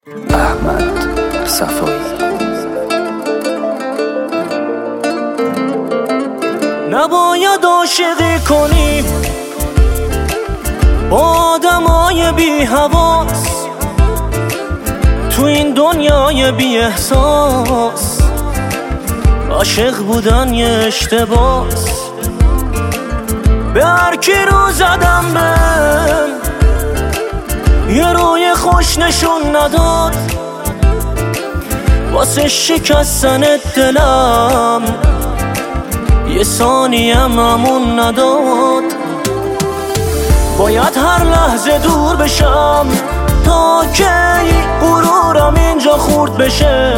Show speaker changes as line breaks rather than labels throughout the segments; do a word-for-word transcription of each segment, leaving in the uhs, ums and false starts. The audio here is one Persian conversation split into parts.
احمد صفایی.
نباید عاشقی کنیم با آدمای بی حواس تو این دنیای بی احساس. عاشق بودن یه اشتباس، به هر کی رو زدم بهم یه روی خوش نشون نداد. واسه شکستن دلم یه ثانیم امون نداد. باید هر لحظه دور بشم تا که غرورم اینجا خورد بشه.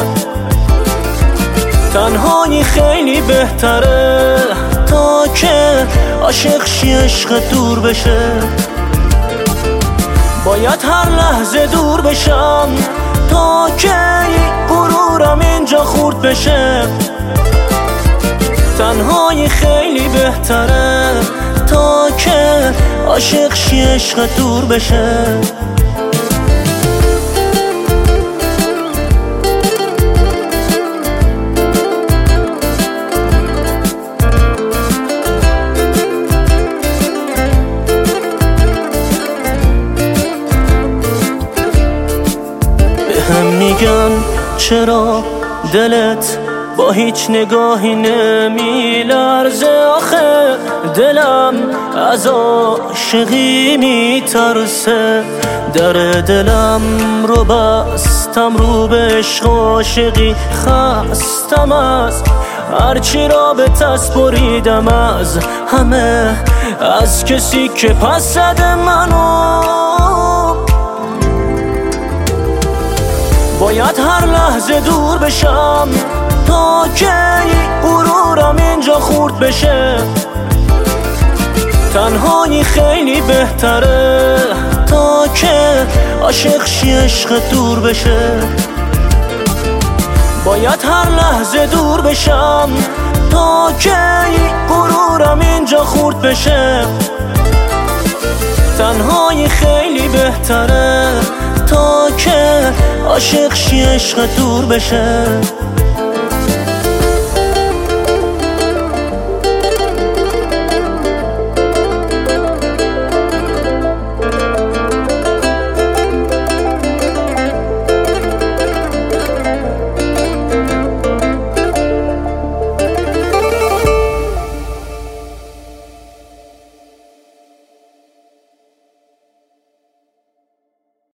تنهایی خیلی بهتره تا که عاشق شی عشق دور بشه. باید هر لحظه دور بشم تا که غرورم اینجا خورد بشه. تنهایی خیلی بهتره تا که عاشق شی عشق دور بشه. بهم میگن چرا دلت با هیچ نگاهی نمیلرزه. آخه دلم از عاشقی میترسه. در دلم رو بستم رو به عشق و عاشقی خستم از هرچی را به تست بریدم از همه، از کسی که پس زده منو. باید هر لحظه دور بشم تا که غرورم اینجا خورد بشه. تنهایی خیلی بهتره تا که عاشق شی عشق دور بشه. باید هر لحظه دور بشم تا که غرورم اینجا خورد بشه. تنهایی خیلی بهتره تا که عاشق شی عشق دور بشه.